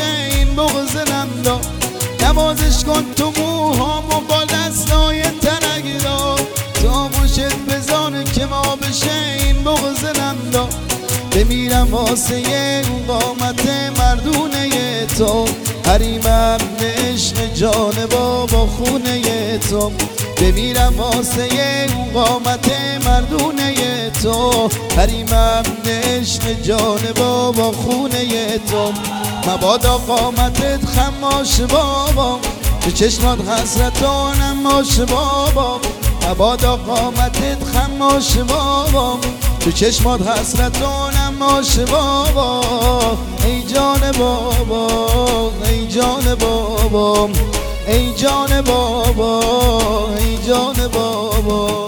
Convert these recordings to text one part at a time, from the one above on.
این بغض نندا، نوازش کن تو موهامو با دستای تنگیدا، تا خوشت بزانه که ما بشه این بغض نندا. بمیرم واسه اون قامت مردونه تو، حریمم عشق جان بابا خونه تو. بمیرم واسه اون قامت مردونه تو، حریمم عشق جان بابا خونه تو. مبادا قامتت خماش بابا، تو چشمات حسرت و نماش بابا. مبادا قامتت خماش بابا، تو چشمات حسرت و نماش بابا. ای جان بابا ای جان بابا ای جان بابا ای جان بابا.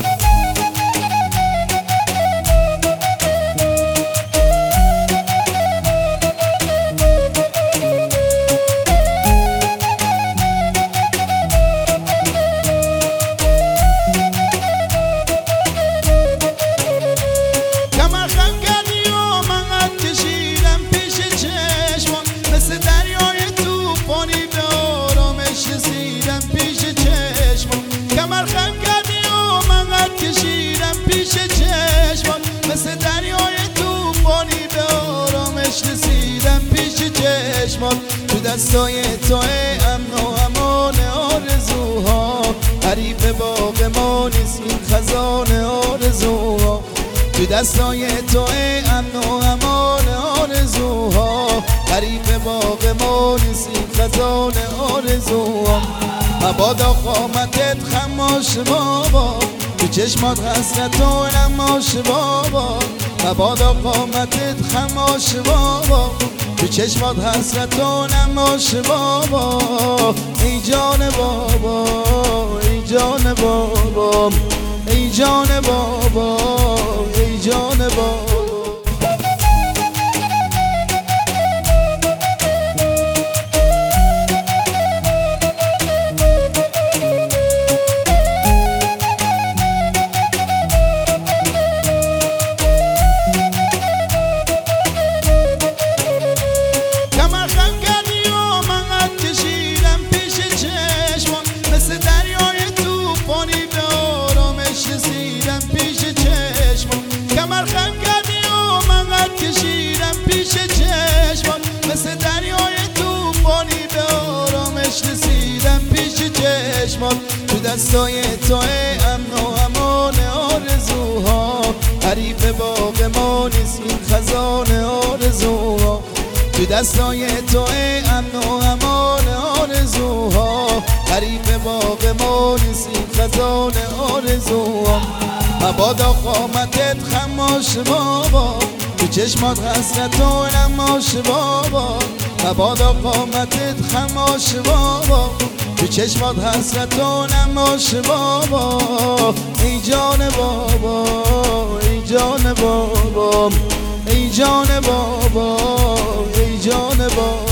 مثل دریای توفانی به آرامش رسیدم پیش چشمات. تو دستای تو امن و امان آرزوها، حریف باغ ما نیست این خزان آرزوها. تو دستای تو امن و امان آرزوها، حریف باغ ما نیست این خزان آرزوها. مبادا قامتت خماش بابا، تو چشمات حسرت و نماش بابا. مبادا قامتت خماش بابا، تو چشمات حسرت و نماش بابا. ای جان بابا ای جان بابا ای جان بابا ای جان بابا. مثل دریای توفانی به آرامش رسیدم پیش چشمات. کمر خم کردی و من قد کشیدم پیش چشمات. مثل دریای توفانی به آرامش رسیدم پیش چشمات. تو دستای تو امن و امان آرزوها، حریف باغ ما نیست این خزان آرزوها. تو دستای تو امن و امان آرزوها، حریف باغ ما نیست این خزان آرزوها. مبادا قامتت خماش بابا، تو چشمات حسرت و نماش بابا. مبادا قامتت خماش بابا، تو چشمات حسرت و نماش بابا. ای جان بابا ای جان بابا ای جان بابا ای جان بابا.